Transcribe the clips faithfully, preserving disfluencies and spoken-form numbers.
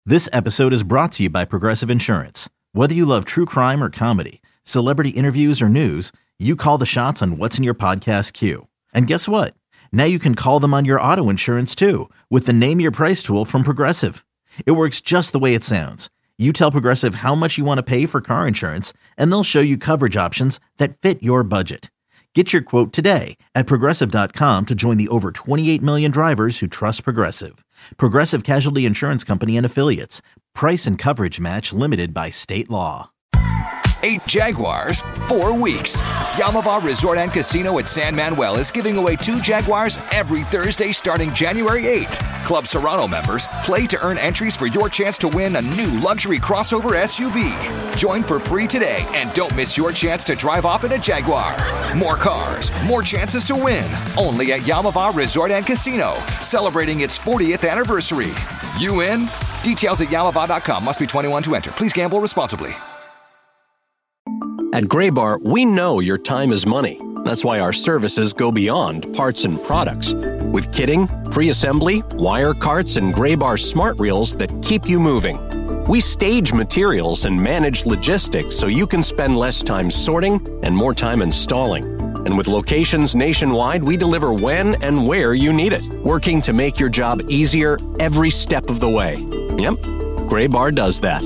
This episode is brought to you by Progressive Insurance. Whether you love true crime or comedy, celebrity interviews or news, you call the shots on what's in your podcast queue. And guess what? Now you can call them on your auto insurance too with the Name Your Price tool from Progressive. It works just the way it sounds. You tell Progressive how much you want to pay for car insurance, and they'll show you coverage options that fit your budget. Get your quote today at Progressive dot com to join the over twenty-eight million drivers who trust Progressive. Progressive Casualty Insurance Company and Affiliates. Price and coverage match limited by state law. Eight Jaguars, four weeks. Yamava Resort and Casino at San Manuel is giving away two Jaguars every Thursday starting January eighth. Club Serrano members play to earn entries for your chance to win a new luxury crossover S U V. Join for free today and don't miss your chance to drive off in a Jaguar. More cars, more chances to win. Only at Yamava Resort and Casino, celebrating its fortieth anniversary. You in? Details at yamava dot com. Must be twenty-one to enter. Please gamble responsibly. At Graybar, we know your time is money. That's why our services go beyond parts and products. With kitting, pre-assembly, wire carts, and Graybar smart reels that keep you moving. We stage materials and manage logistics so you can spend less time sorting and more time installing. And with locations nationwide, we deliver when and where you need it, working to make your job easier every step of the way. Yep, Graybar does that.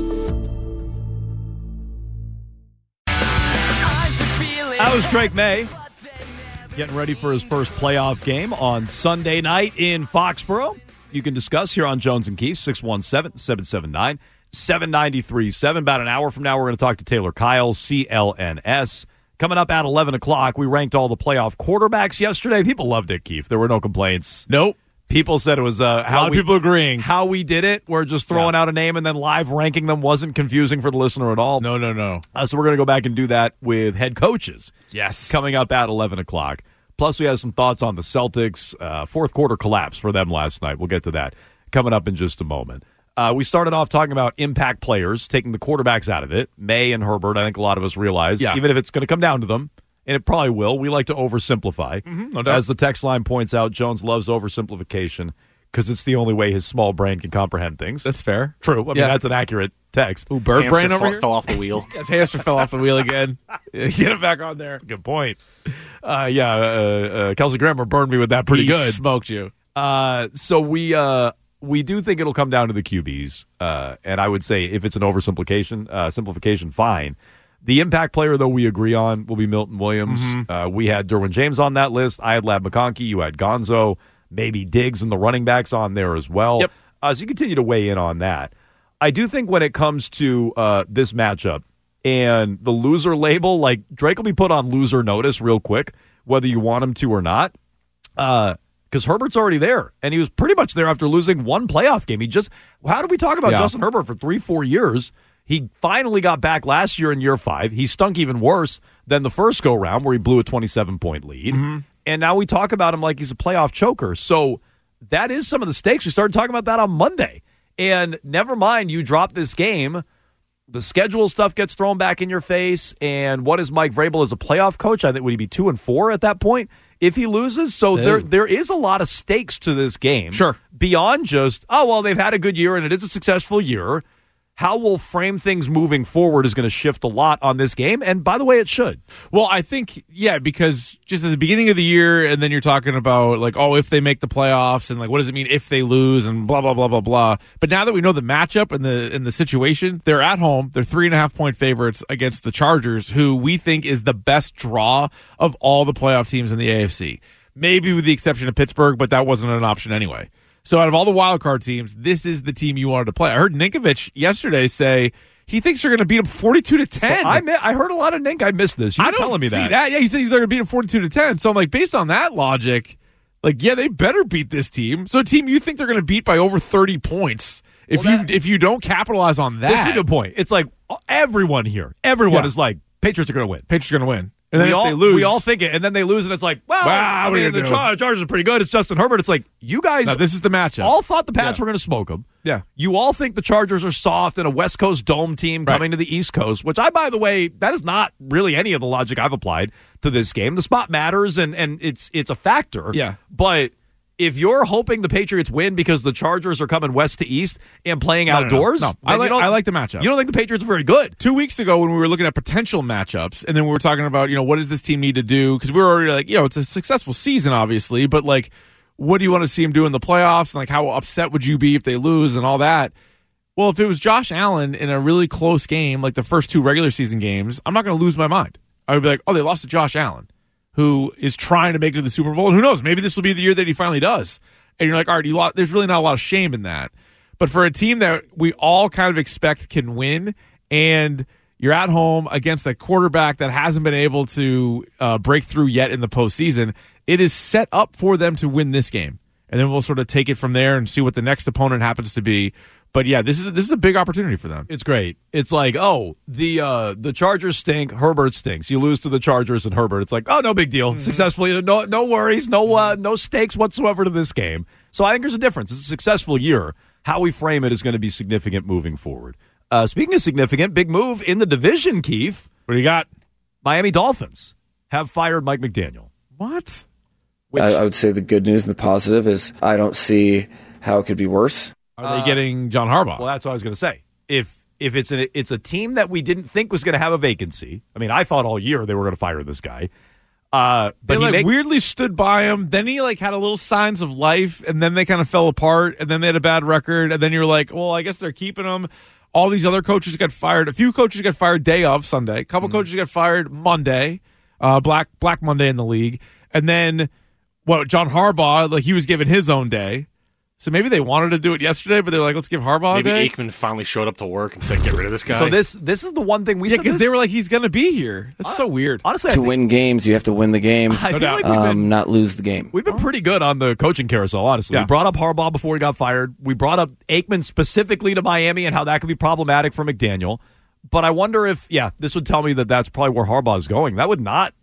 That was Drake May getting ready for his first playoff game on Sunday night in Foxborough. You can discuss here on Jones and Keith, six one seven, seven seven nine, seven nine three seven. About an hour from now, we're going to talk to Taylor Kyle, C L N S. Coming up at eleven o'clock, we ranked all the playoff quarterbacks yesterday. People loved it, Keith. There were no complaints. Nope. People said it was uh, how a lot we, of people agreeing. How we did it. We're just throwing yeah. out a name and then live ranking them wasn't confusing for the listener at all. No, no, no. Uh, so we're going to go back and do that with head coaches. Yes. Coming up at eleven o'clock. Plus, we have some thoughts on the Celtics. Uh, fourth quarter collapse for them last night. We'll get to that coming up in just a moment. Uh, we started off talking about impact players, taking the quarterbacks out of it. May and Herbert, I think a lot of us realize, yeah. even if it's going to come down to them, and it probably will, we like to oversimplify. Mm-hmm, no doubt. As the text line points out, Jones loves oversimplification because it's the only way his small brain can comprehend things. That's fair. True. I mean, yeah. that's an accurate text. Ooh, bird brain over fell, here? fell off the wheel. Yes, hamster fell off the wheel again. Get him back on there. Good point. Uh, yeah, uh, uh, Kelsey Grammer burned me with that pretty he good. Smoked you. Uh, so we uh, we do think it'll come down to the Q Bs, uh, and I would say if it's an oversimplification, uh, simplification, fine. The impact player, though, we agree on will be Milton Williams. Mm-hmm. Uh, we had Derwin James on that list. I had Lab McConkey. You had Gonzo. Maybe Diggs and the running backs on there as well. Yep. Uh, so you continue to weigh in on that. I do think when it comes to uh, this matchup and the loser label, like Drake will be put on loser notice real quick, whether you want him to or not. Uh, because Herbert's already there, and he was pretty much there after losing one playoff game. He just, how did we talk about yeah. Justin Herbert for three, four years? He finally got back last year in year five. He stunk even worse than the first go-round where he blew a twenty-seven point lead. Mm-hmm. And now we talk about him like he's a playoff choker. So that is some of the stakes. We started talking about that on Monday. And never mind, you drop this game. The schedule stuff gets thrown back in your face. And what is Mike Vrabel as a playoff coach? I think would he be two and four at that point if he loses? So there, there is a lot of stakes to this game. Sure. Beyond just, oh, well, they've had a good year and it is a successful year. How we'll frame things moving forward is going to shift a lot on this game. And by the way, it should. Well, I think, yeah, because just at the beginning of the year, and then you're talking about, like, oh, if they make the playoffs, and, like, what does it mean if they lose, and blah, blah, blah, blah, blah. But now that we know the matchup and the and the situation, they're at home. They're three and a half point favorites against the Chargers, who we think is the best draw of all the playoff teams in the A F C. Maybe with the exception of Pittsburgh, but that wasn't an option anyway. So out of all the wild card teams, this is the team you wanted to play. I heard Ninkovich yesterday say he thinks they're going to beat him forty-two to ten. So I mi- I heard a lot of Nink. I missed this. You were I don't telling me see that. that. Yeah, he said they're going to beat him forty-two to ten. So I'm like, based on that logic, like, yeah, they better beat this team. So a team you think they're going to beat by over thirty points. If well, you that, if you don't capitalize on that. This is a good point. It's like everyone here, everyone yeah. is like, Patriots are going to win. Patriots are going to win. And then we if all they lose, we all think it, and then they lose, and it's like, well, wow, I mean, the do? Char- Chargers are pretty good. It's Justin Herbert. It's like, you guys no, this is the matchup. all thought the Pats yeah. were going to smoke them. Yeah. You all think the Chargers are soft and a West Coast dome team right. coming to the East Coast, which I, by the way, that is not really any of the logic I've applied to this game. The spot matters, and, and it's it's a factor. Yeah. But if you're hoping the Patriots win because the Chargers are coming west to east and playing No, no, no, outdoors, no. I like I like the matchup. You don't think the Patriots are very good? Two weeks ago when we were looking at potential matchups, and then we were talking about, you know, what does this team need to do? Because we were already like, you know, it's a successful season, obviously, but like, what do you want to see them do in the playoffs? And like, how upset would you be if they lose and all that? Well, if it was Josh Allen in a really close game, like the first two regular season games, I'm not going to lose my mind. I would be like, oh, they lost to Josh Allen, who is trying to make it to the Super Bowl. And who knows? Maybe this will be the year that he finally does. And you're like, all right, you lost. There's really not a lot of shame in that. But for a team that we all kind of expect can win, and you're at home against a quarterback that hasn't been able to uh, break through yet in the postseason, it is set up for them to win this game. And then we'll sort of take it from there and see what the next opponent happens to be. But yeah, this is this is a big opportunity for them. It's great. It's like, oh, the uh, the Chargers stink. Herbert stinks. You lose to the Chargers and Herbert. It's like, oh, no big deal. Mm-hmm. Successfully, no no worries, no uh, no stakes whatsoever to this game. So I think there's a difference. It's a successful year. How we frame it is going to be significant moving forward. Uh, speaking of significant, big move in the division, Keith. What do you got? Miami Dolphins have fired Mike McDaniel. What? Which, I, I would say the good news and the positive is I don't see how it could be worse. Are they getting John Harbaugh? Well, that's what I was going to say. If if it's a, it's a team that we didn't think was going to have a vacancy, I mean, I thought all year they were going to fire this guy. Uh, but they he like make, weirdly stood by him. Then he like had a little signs of life, and then they kind of fell apart, and then they had a bad record, and then you're like, well, I guess they're keeping him. All these other coaches got fired. A few coaches got fired day of Sunday. A couple mm-hmm. coaches got fired Monday, uh, Black Black Monday in the league, and then what? John Harbaugh, like he was given his own day. So maybe they wanted to do it yesterday, but they're like, let's give Harbaugh maybe a day. Maybe Aikman finally showed up to work and said, get rid of this guy. So this this is the one thing we yeah, said. because they were like, he's going to be here. That's uh, so weird. Honestly, to think, win games, you have to win the game, I no feel like we've um, been, not lose the game. We've been pretty good on the coaching carousel, honestly. Yeah. We brought up Harbaugh before he got fired. We brought up Aikman specifically to Miami and how that could be problematic for McDaniel. But I wonder if, yeah, this would tell me that that's probably where Harbaugh is going. That would not.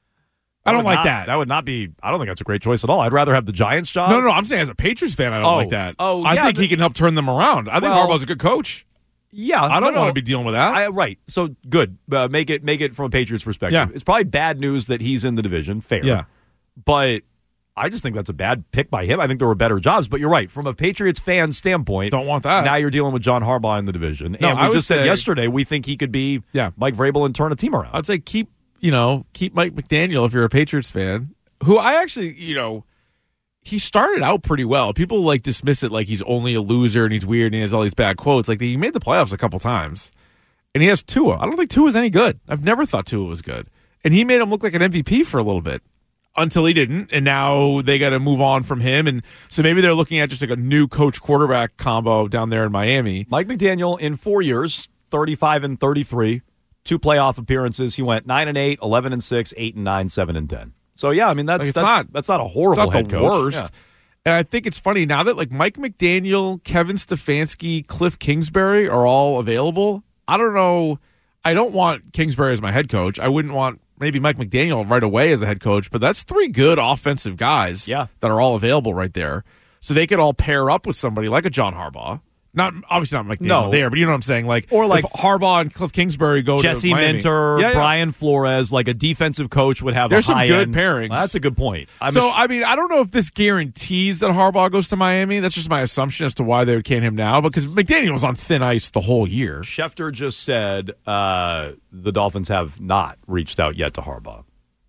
I don't like not, that. That would not be. I don't think that's a great choice at all. I'd rather have the Giants job. No, no, no. I'm saying as a Patriots fan, I don't oh, like that. Oh, I yeah, think the, he can help turn them around. I think well, Harbaugh's a good coach. Yeah, I don't no, want no. to be dealing with that. I, right. So good. Uh, make it make it from a Patriots perspective. Yeah. It's probably bad news that he's in the division. Fair. Yeah. But I just think that's a bad pick by him. I think there were better jobs. But you're right. From a Patriots fan standpoint, don't want that. Now you're dealing with John Harbaugh in the division. No, and we I just said say, yesterday we think he could be yeah. Mike Vrabel and turn a team around. I'd say keep you know keep Mike McDaniel if you're a Patriots fan. Who I actually, you know, he started out pretty well. People like dismiss it like he's only a loser and he's weird and he has all these bad quotes. Like he made the playoffs a couple times, and he has Tua. I don't think Tua's any good. I've never thought Tua was good, and he made him look like an M V P for a little bit until he didn't, and now they got to move on from him. And so maybe they're looking at just like a new coach quarterback combo down there in Miami. Mike McDaniel in four years, thirty-five and thirty-three, two playoff appearances. He went nine and eight, eleven and six, eight and nine, seven and ten. So yeah, I mean that's like that's not, that's not a horrible it's not head the coach. Worst. Yeah. And I think it's funny now that like Mike McDaniel, Kevin Stefanski, Cliff Kingsbury are all available. I don't know. I don't want Kingsbury as my head coach. I wouldn't want maybe Mike McDaniel right away as a head coach, but that's three good offensive guys yeah. that are all available right there. So they could all pair up with somebody like a John Harbaugh. Not obviously not McDaniel no. there, but you know what I'm saying. Like or like if Harbaugh and Cliff Kingsbury go Jesse to Miami. Minter, yeah, yeah. Brian Flores, like a defensive coach would have. There's a high some good end. pairings. Well, that's a good point. I'm so sh- I mean, I don't know if this guarantees that Harbaugh goes to Miami. That's just my assumption as to why they would can him now, because McDaniel was on thin ice the whole year. Schefter just said uh, the Dolphins have not reached out yet to Harbaugh.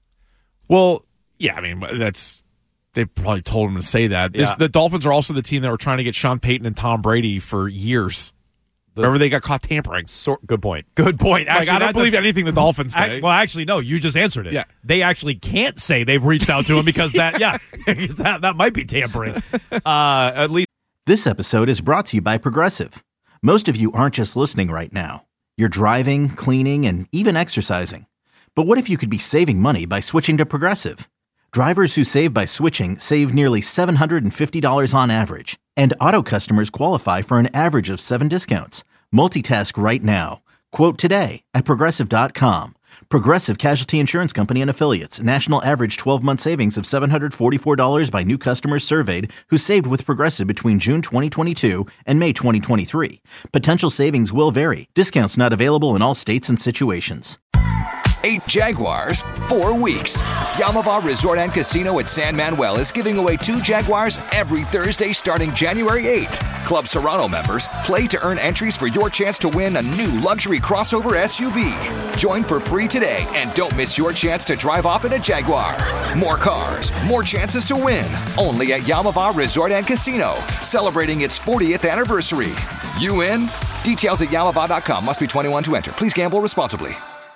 Well, yeah, I mean that's. They probably told him to say that. This, yeah. The Dolphins are also the team that were trying to get Sean Payton and Tom Brady for years. The, Remember, they got caught tampering. So, good point. Good point. Actually, like, I don't believe a, anything the Dolphins say. I, well, actually, no. You just answered it. Yeah. They actually can't say they've reached out to him because that, yeah, that, that might be tampering. Uh, at least. This episode is brought to you by Progressive. Most of you aren't just listening right now. You're driving, cleaning, and even exercising. But what if you could be saving money by switching to Progressive? Drivers who save by switching save nearly seven hundred fifty dollars on average, and auto customers qualify for an average of seven discounts. Multitask right now. Quote today at Progressive dot com. Progressive Casualty Insurance Company and Affiliates. National average twelve-month savings of seven hundred forty-four dollars by new customers surveyed who saved with Progressive between June twenty twenty-two and May twenty twenty-three. Potential savings will vary. Discounts not available in all states and situations. Eight Jaguars, four weeks. Yamava Resort and Casino at San Manuel is giving away two Jaguars every Thursday starting January eighth. Club Serrano members play to earn entries for your chance to win a new luxury crossover S U V. Join for free today and don't miss your chance to drive off in a Jaguar. More cars, more chances to win. Only at Yamava Resort and Casino, celebrating its fortieth anniversary. You in? Details at yamava dot com. Must be twenty-one to enter. Please gamble responsibly.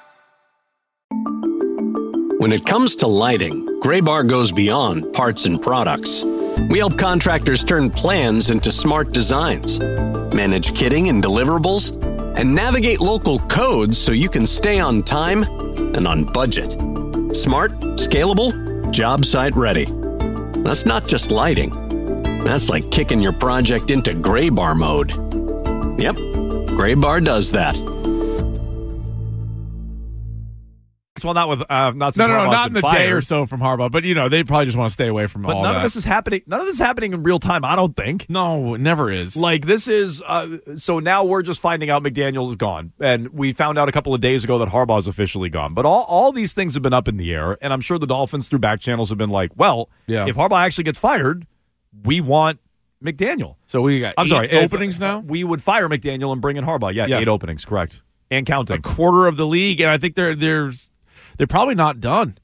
When it comes to lighting, Graybar goes beyond parts and products. We help contractors turn plans into smart designs, manage kitting and deliverables, and navigate local codes so you can stay on time and on budget. Smart, scalable, job site ready. That's not just lighting. That's like kicking your project into Graybar mode. Yep, Graybar does that. Well, not with uh, not since No, no, no, Harbaugh's not in been the day fired. or so from Harbaugh. But, you know, they probably just want to stay away from But all none that. of this is happening. None of this is happening in real time. I don't think. No, it never is. Like this is uh, so now we're just finding out McDaniel is gone, and we found out a couple of days ago that Harbaugh is officially gone. But all all these things have been up in the air, and I'm sure the Dolphins through back channels have been like, well, Yeah. if Harbaugh actually gets fired, we want McDaniel. So we got I'm eight sorry, if- openings now? We would fire McDaniel and bring in Harbaugh. Yeah, Yeah. eight openings, correct, and counting. A quarter of the league, and I think they're they're they're probably not done.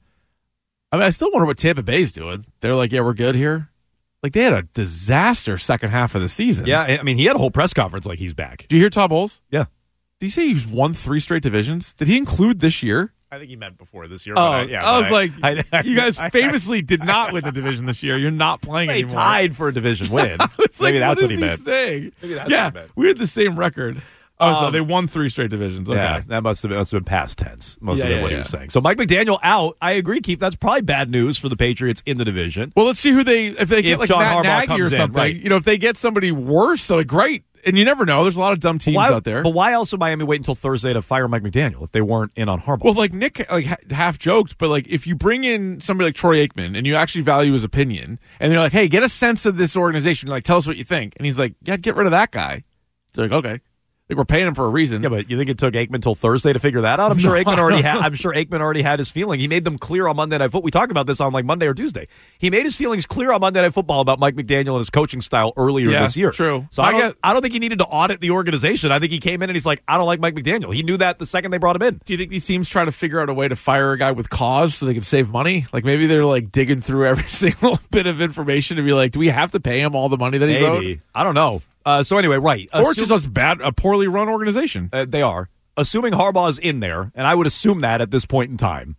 I mean, I still wonder what Tampa Bay's doing. They're like, yeah, we're good here. Like they had a disaster second half of the season. Yeah, I mean, he had a whole press conference like he's back. Did you hear Todd Bowles? Yeah, Did he say he's won three straight divisions? Did he include this year? I think he meant before this year. Oh, but I, yeah, I but was like, I- I- you guys I- famously did not win the division this year. You're not playing They anymore. tied for a division win. It's Maybe like, that's what, is he meant. Saying? Maybe that's yeah, what he meant. we had the same record. Oh, so Um, they won three straight divisions. Okay. Yeah, that must have been, must have been past tense. Most Yeah, of it, yeah, what he yeah. was saying. So Mike McDaniel out. I agree, Keith. That's probably bad news for the Patriots in the division. Well, let's see who they if they get If like John Matt Harbaugh Nagy comes or in, something. right. You know, if they get somebody worse, so like great. And you never know. There's a lot of dumb teams why, out there. But why else would Miami wait until Thursday to fire Mike McDaniel if they weren't in on Harbaugh? Well, like Nick, like ha- half joked, but like if you bring in somebody like Troy Aikman and you actually value his opinion, and they're like, "Hey, get a sense of this organization. Like, tell us what you think," and he's like, "Yeah, get rid of that guy." They're like, "Okay." Like we're paying him for a reason. Yeah, but you think it took Aikman till Thursday to figure that out? I'm sure Aikman already had. I'm sure Aikman already had his feeling. He made them clear on Monday Night Football. We talked about this on like Monday or Tuesday. He made his feelings clear on Monday Night Football about Mike McDaniel and his coaching style earlier Yeah, this year. true. So I I don't. get- I don't think he needed to audit the organization. I think he came in and he's like, I don't like Mike McDaniel. He knew that the second they brought him in. Do you think these teams try to figure out a way to fire a guy with cause so they can save money? Like maybe they're like digging through every single bit of information to be like, do we have to pay him all the money that he's owed? Maybe. I don't know. Uh, so anyway, right. Or it's Assume- just a bad, a poorly run organization. Uh, they are. Assuming Harbaugh's in there, and I would assume that at this point in time,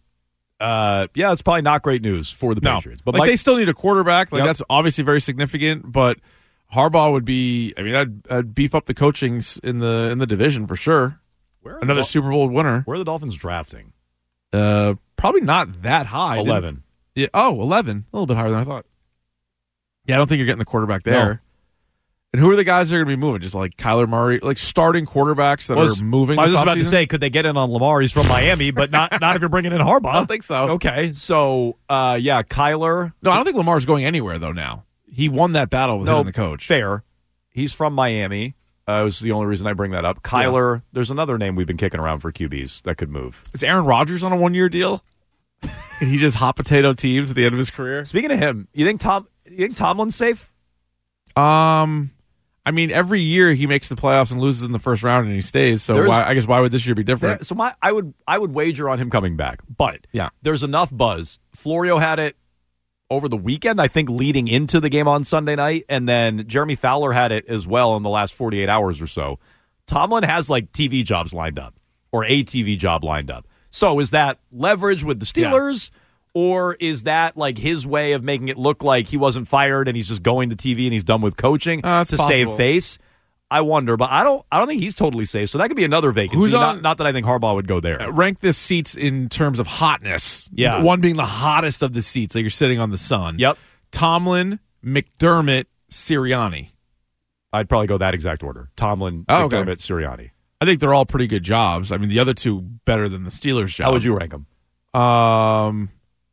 uh, yeah, it's probably not great news for the No, Patriots. But like Mike, they still need a quarterback. Like Yep. that's obviously very significant. But Harbaugh would be. I mean, I'd, I'd beef up the coachings in the in the division for sure. where are Another the, Super Bowl winner. where are the Dolphins drafting? Uh, probably not that high. Didn't- eleven. Yeah. Oh, eleven. A little bit higher than I thought. Yeah, I don't think you're getting the quarterback there. No. And who are the guys that are going to be moving? Just like Kyler Murray, like starting quarterbacks that Was- are moving. I was this just about to offseason? say, could they get in on Lamar? He's from Miami, but not not if you're bringing in Harbaugh. I don't think so. Okay, so uh, yeah, Kyler. No, I don't think Lamar's going anywhere though. Now he won that battle with him and the coach. Fair. He's from Miami. Uh, was the only reason I bring that up. Kyler. There's another name we've been kicking around for Q Bs that could move. Is Aaron Rodgers on a one year deal? Can he just hot potato teams at the end of his career? Speaking of him, you think Tom? You think Tomlin's safe? Um, I mean, every year he makes the playoffs and loses in the first round, and he stays. So There's- why, I guess why would this year be different? There- so my, I would, I would wager on him coming back. But Yeah. there's enough buzz. Florio had it over the weekend, I think, leading into the game on Sunday night, and then Jeremy Fowler had it as well in the last forty-eight hours or so. Tomlin has like T V jobs lined up, or a T V job lined up. So is that leverage with the Steelers? Or is that like his way of making it look like he wasn't fired and he's just going to T V and he's done with coaching Uh, it's to possible. save face? I wonder, but I don't. I don't think he's totally safe. So that could be another vacancy. Who's not, on- not that I think Harbaugh would go there. Rank the seats in terms of hotness. Yeah. One being the hottest of the seats, like you're sitting on the sun. Yep, Tomlin, McDermott, Sirianni. I'd probably go that exact order. Tomlin, Oh, okay. McDermott, Sirianni. I think they're all pretty good jobs. I mean, the other two better than the Steelers' job. How would you rank them? Um,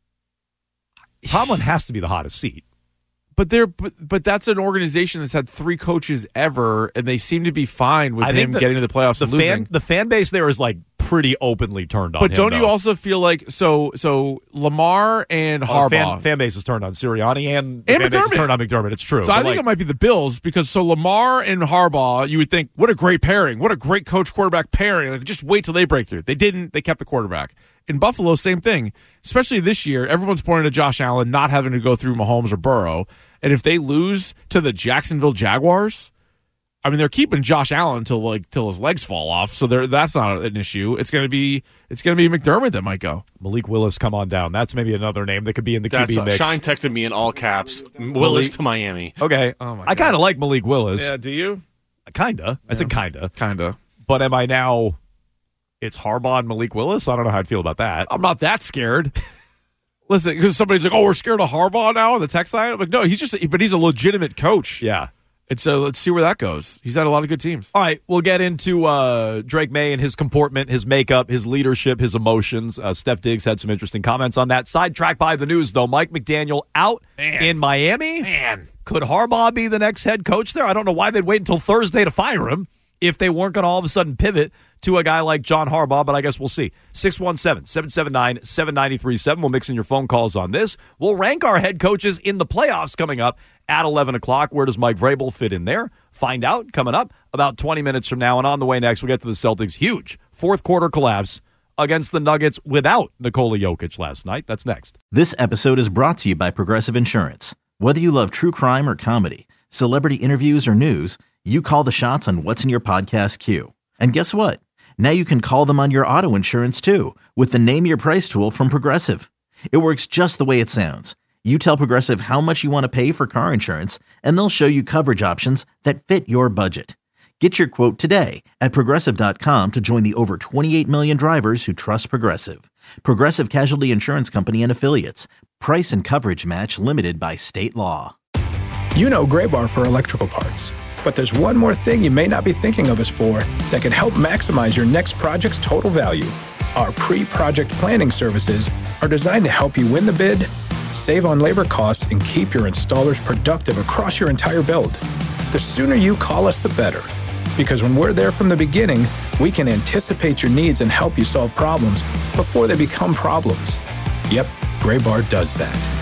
Tomlin has to be the hottest seat. but they're but, but that's an organization that's had three coaches ever, and they seem to be fine with I him think the- getting to the playoffs The and fan, losing. the fan base there is like pretty openly turned on But him. don't though. you also feel like so so Lamar and Uh, Harbaugh fan, fan base is turned on Sirianni and, the And fan base is McDermott. turned on McDermott. It's true. So I But, think like, it might be the Bills because so Lamar and Harbaugh, you would think, what a great pairing. What a great coach quarterback pairing. Like, just wait till they break through. They didn't. They kept the quarterback. In Buffalo, same thing. Especially this year, everyone's pointing to Josh Allen not having to go through Mahomes or Burrow. And if they lose to the Jacksonville Jaguars, I mean, they're keeping Josh Allen till like till his legs fall off. So they're, that's not an issue. It's gonna be it's gonna be McDermott that might go. Malik Willis, come on down. That's maybe another name that could be in the That's Q B uh, mix. Shine texted me in all caps. Willis Malik- to Miami. Okay. Oh my I kind of like Malik Willis. Yeah, do you? Kinda. I said kinda. Kinda. But am I now? It's Harbaugh and Malik Willis. I don't know how I'd feel about that. I'm not that scared. Listen, because somebody's like, "Oh, we're scared of Harbaugh now." On the text line, I'm like, "No, he's just, but he's a legitimate coach." Yeah. And so let's see where that goes. He's had a lot of good teams. All right, we'll get into uh, Drake May and his comportment, his makeup, his leadership, his emotions. Uh, Steph Diggs had some interesting comments on that. Sidetracked by the news, though. Mike McDaniel out Man. in Miami. Man, Could Harbaugh be the next head coach there? I don't know why they'd wait until Thursday to fire him if they weren't going to all of a sudden pivot to a guy like John Harbaugh, but I guess we'll see. six one seven, seven seven nine, seven nine three seven. We'll mix in your phone calls on this. We'll rank our head coaches in the playoffs coming up at eleven o'clock. Where does Mike Vrabel fit in there? Find out coming up about twenty minutes from now. And on the way next, we'll get to the Celtics' huge fourth quarter collapse against the Nuggets without Nikola Jokic last night. That's next. This episode is brought to you by Progressive Insurance. Whether you love true crime or comedy, celebrity interviews or news, you call the shots on what's in your podcast queue. And guess what? Now you can call them on your auto insurance too with the Name Your Price tool from Progressive. It works just the way it sounds. You tell Progressive how much you want to pay for car insurance, and they'll show you coverage options that fit your budget. Get your quote today at Progressive dot com to join the over twenty-eight million drivers who trust Progressive. Progressive Casualty Insurance Company and Affiliates. Price and coverage match limited by state law. You know Graybar for electrical parts. But there's one more thing you may not be thinking of us for that can help maximize your next project's total value. Our pre-project planning services are designed to help you win the bid, save on labor costs, and keep your installers productive across your entire build. The sooner you call us, the better. Because when we're there from the beginning, we can anticipate your needs and help you solve problems before they become problems. Yep, Graybar does that.